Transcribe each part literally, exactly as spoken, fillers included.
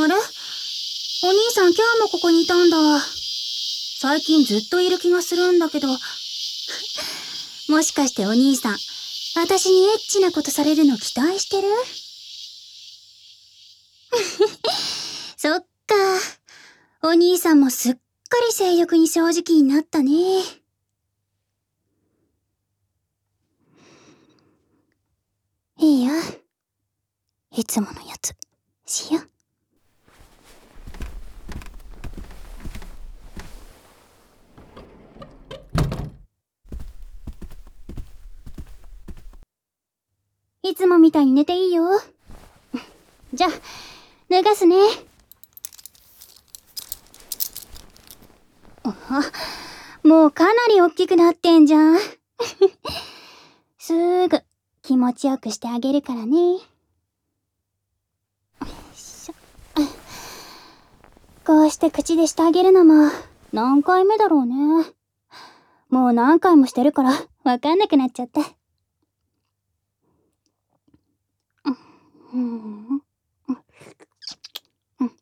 あれ、お兄さん今日もここにいたんだ。最近ずっといる気がするんだけど。もしかしてお兄さん、私にエッチなことされるの期待してる？そっか。お兄さんもすっかり性欲に正直になったね。いいよ。いつものやつ、しよう。いつもみたいに寝ていいよ。じゃあ、脱がすね。あ、もうかなり大きくなってんじゃん。すーぐ気持ちよくしてあげるからね。よいしょ。こうして口でしてあげるのも何回目だろうね。もう何回もしてるからわかんなくなっちゃった。うん。うん。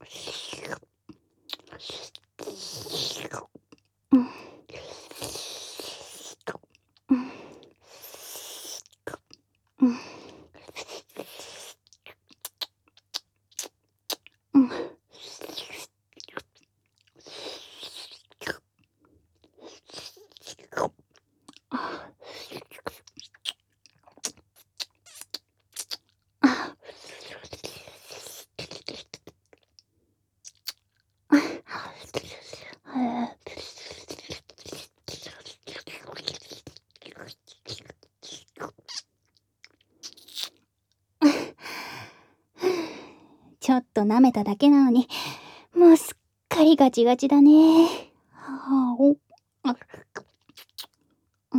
ちょっと舐めただけなのに、もうすっかりガチガチだね。はあ、お、あ、うん、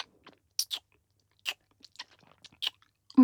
うん。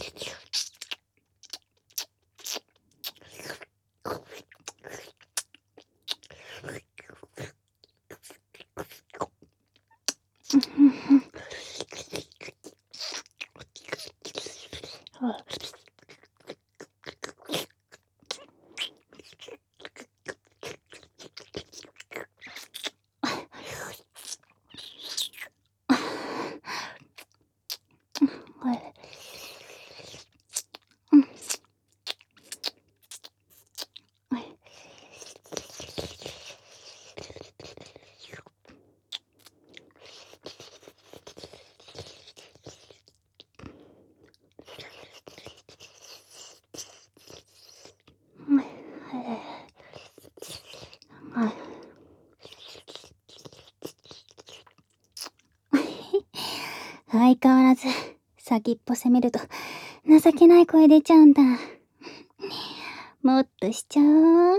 相変わらず先っぽ攻めると情けない声出ちゃうんだ。もっとしちゃおう。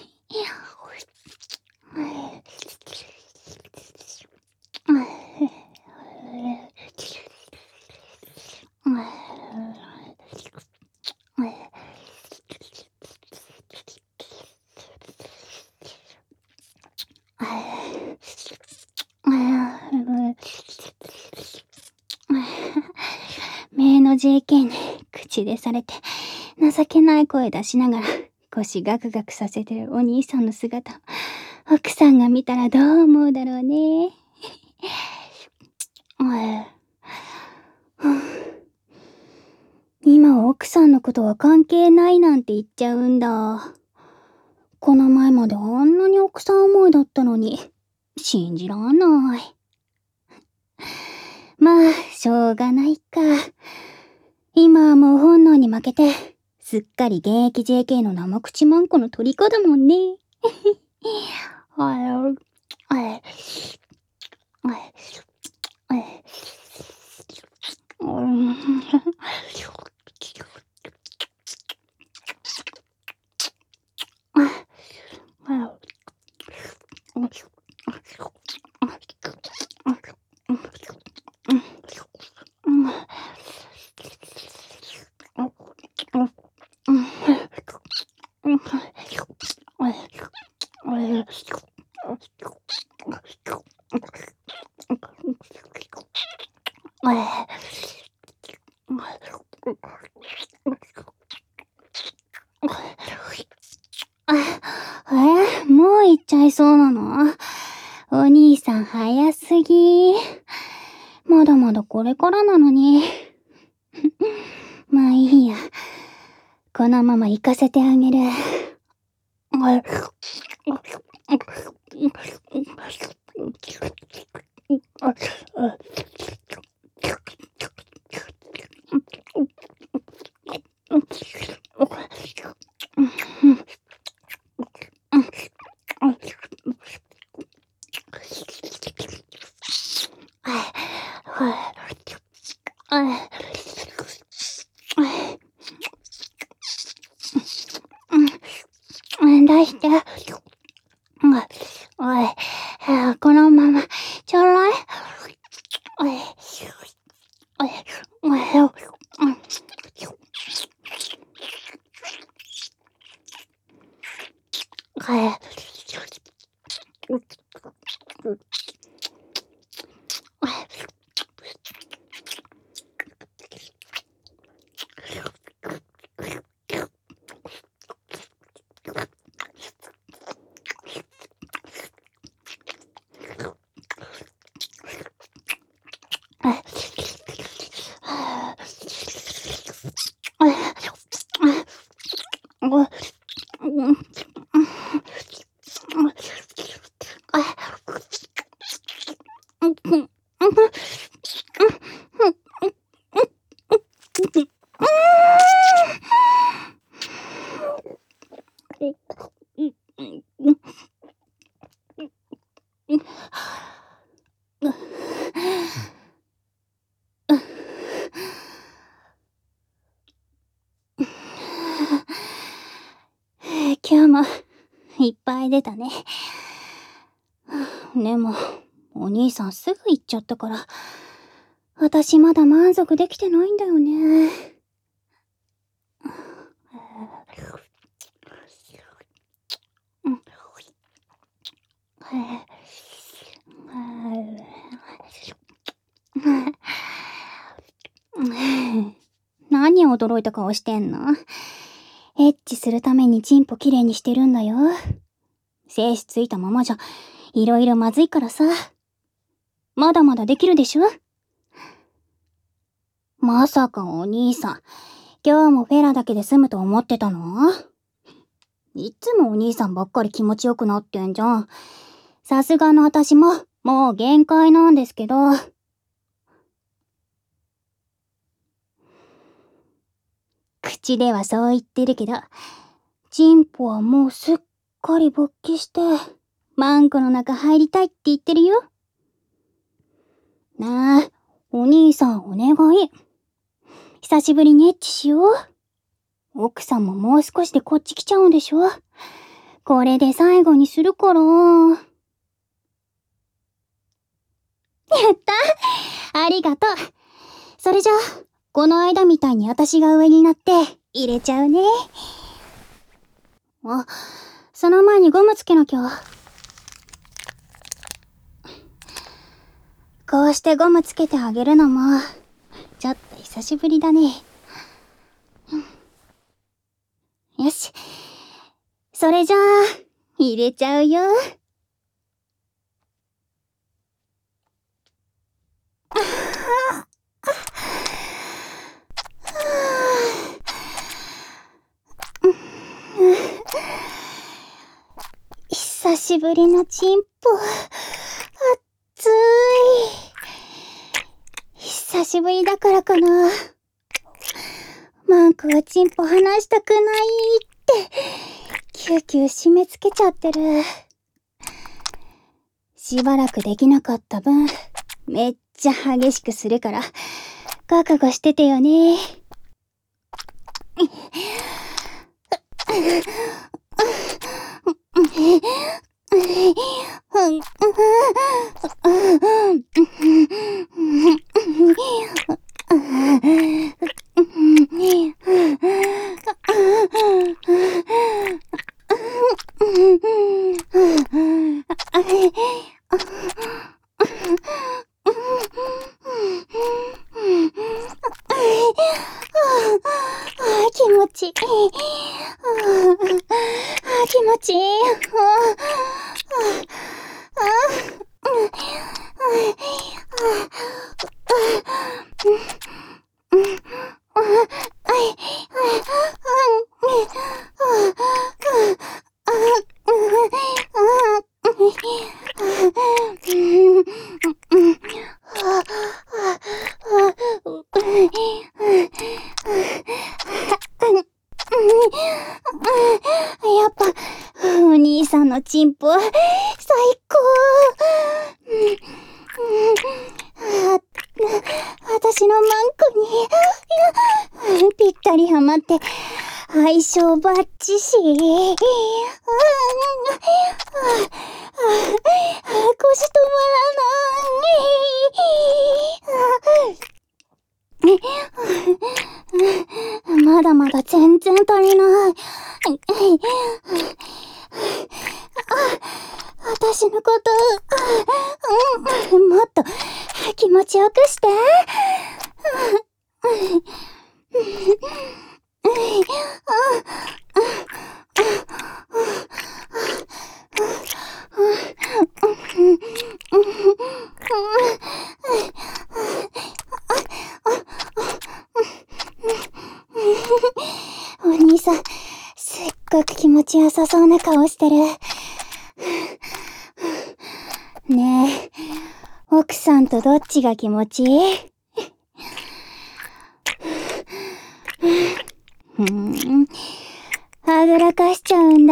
名の ジェーケー に口でされて情けない声出しながら腰ガクガクさせてるお兄さんの姿、奥さんが見たらどう思うだろうね。今奥さんのことは関係ないなんて言っちゃうんだ。この前まであんなに奥さん思いだったのに信じらんない。まあしょうがないか。今はもう本能に負けてすっかり現役 ジェーケー の生口マンコの虜だもんね。はいはいえ、もう行っちゃいそうなの？お兄さん早すぎ。まだまだこれからなのに。まあいいや。このまま行かせてあげる。出して。おい、このまま、ちょろい。おい、おい、おい、今日もいっぱい出たね。でも、お兄さんすぐ行っちゃったから、私まだ満足できてないんだよね。何驚いた顔してんの？エッチするためにチンポきれいにしてるんだよ。精子ついたままじゃ、いろいろまずいからさ。まだまだできるでしょ？まさかお兄さん、今日もフェラだけで済むと思ってたの？いつもお兄さんばっかり気持ちよくなってんじゃん。さすがの私も、もう限界なんですけど。口ではそう言ってるけど、チンポはもうすっかり勃起して、マンコの中入りたいって言ってるよ。なあ、お兄さんお願い。久しぶりにエッチしよう。奥さんももう少しでこっち来ちゃうんでしょ？これで最後にするから。やったありがとう。それじゃあ、この間みたいに私が上になって入れちゃうね。あ、その前にゴムつけなきゃ。こうしてゴムつけてあげるのも、ちょっと久しぶりだね。よし。それじゃあ、入れちゃうよ。久しぶりのチンポ。熱い。久しぶりだからかな。マンコはチンポ離したくないって、キューキュー締め付けちゃってる。しばらくできなかった分、めっちゃ激しくするから、覚悟しててよね。気持ちいい。気持持ちいい。やっぱ、お兄さんのチンポ、最高。私のマンコに、ぴったりハマって、相性バッチシ。腰止まらない。まだまだ全然足りない。私のこと、もっと気持ちよくして。お兄さん、すっごく気持ちよさそうな顔してる。ねえ、奥さんとどっちが気持ちいい？ふーん、はぐらかしちゃうんだ。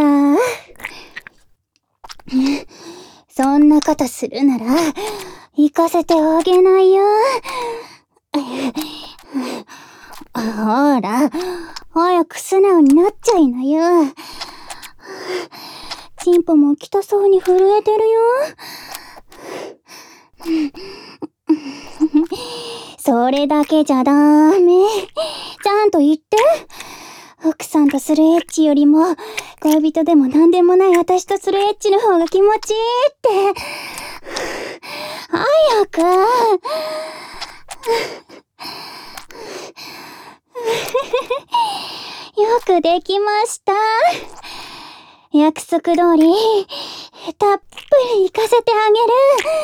そんなことするなら、行かせてあげないよ。ほら、早く素直になっちゃいなよ。チンポも汚そうに震えてるよ。それだけじゃダメ。ちゃんと言って。奥さんとするエッチよりも、恋人でも何でもない私とするエッチの方が気持ちいいって。早く。よくできました。約束通り、たっぷり行かせてあげる。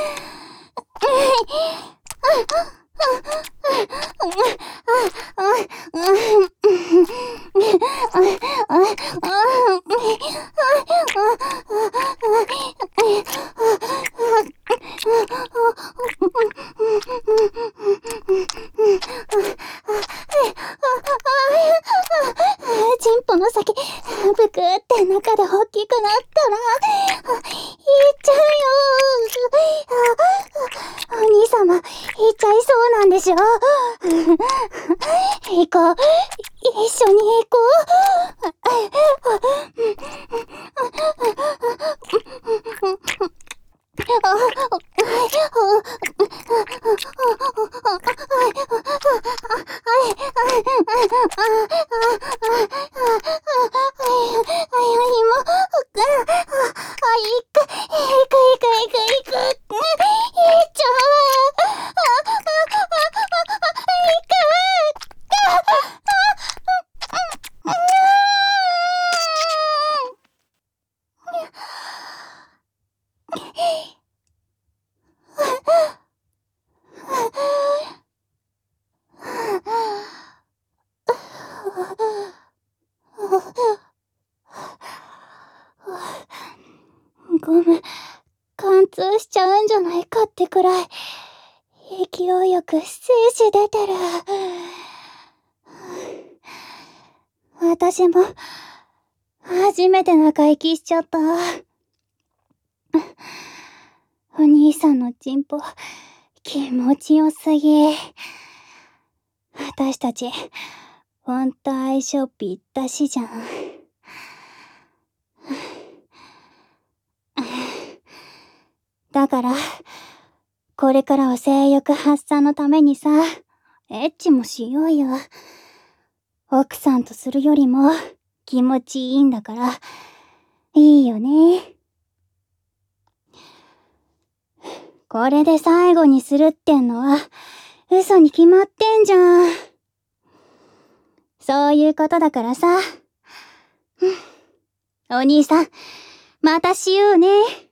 チンポの先、ブクって中で大きくなったら、いっちゃうよ。お兄様、いっちゃいそうなんでしょ。行こう。一緒に行こう。ごめん、貫通しちゃうんじゃないかってくらい、勢いよく精子出てる。私も、初めて中行きしちゃった。お兄さんのチンポ、気持ちよすぎ。私たち、ほんと相性ぴったしじゃん。だから、これからは性欲発散のためにさ、エッチもしようよ。奥さんとするよりも気持ちいいんだから、いいよね。これで最後にするってんのは、嘘に決まってんじゃん。そういうことだからさ。 お兄さん、またしようね。